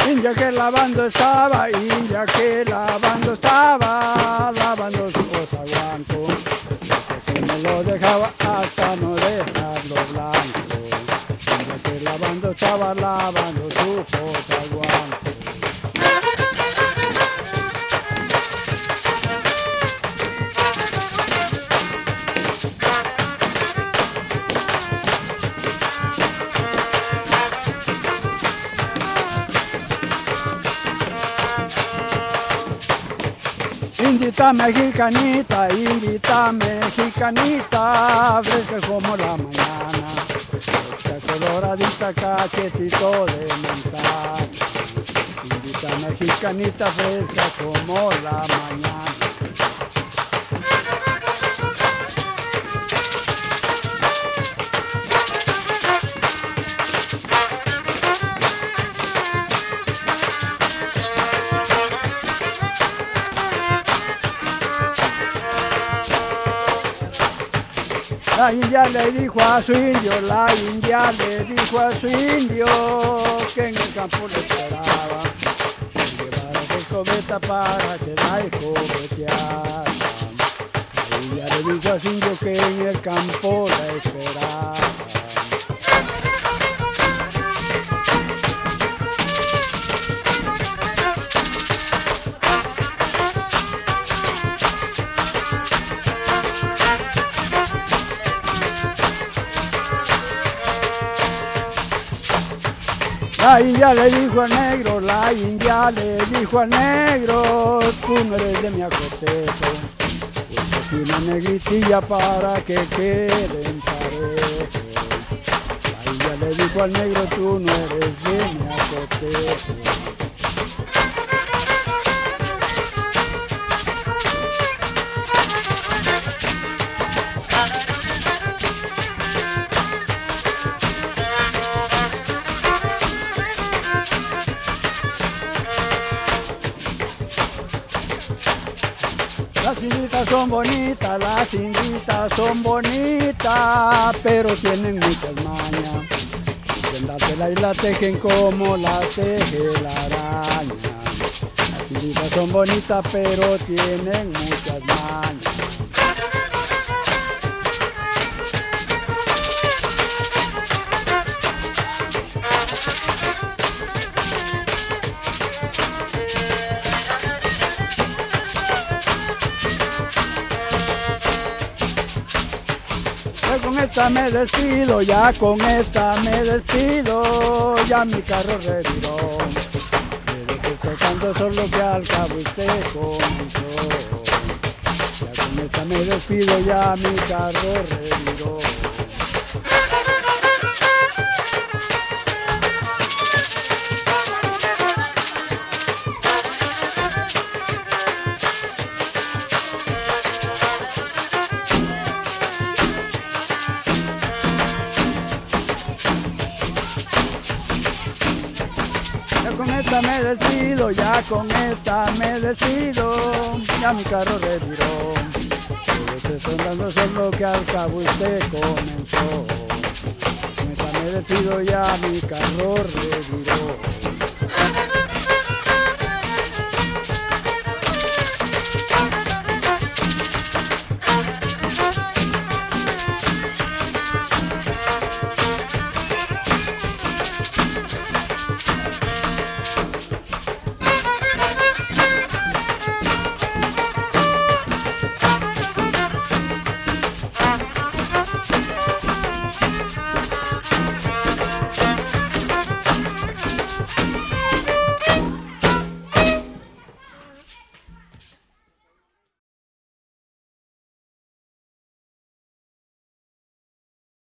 India que lavando estaba, India que lavando estaba, lavando su posaguanco, que no lo dejaba hasta no dejarlo blanco. India que lavando estaba, lavando su posaguanco. Indita mexicanita, fresca como la mañana, fresca coloradita, cachetito de manzana. Indita mexicanita, fresca como la mañana. La india le dijo a su indio, la india le dijo a su indio que en el campo le esperaba, que llevara su escobeta para que la escobeteara. La india le dijo a su indio que en el campo la esperaba. La india le dijo al negro, la india le dijo al negro, tú no eres de mi acoteto, pues una negritilla para que queden parejos. La india le dijo al negro, tú no eres de mi acoteto. Las inditas son bonitas, las inditas son bonitas, pero tienen muchas mañas. Tiéndatela y la tejen como la teje la araña. Las inditas son bonitas, pero tienen muchas mañas. Con esta me despido, ya con esta me despido, ya mi carro reviró. Pero que estoy tocando solo que al cabo usted comenzó. Ya con esta me despido, ya mi carro reviró. Con esta me despido, ya con esta me despido, ya mi carro retiró. Yo estoy sonando solo que al cabo usted comenzó. Con esta me despido, ya mi carro retiró.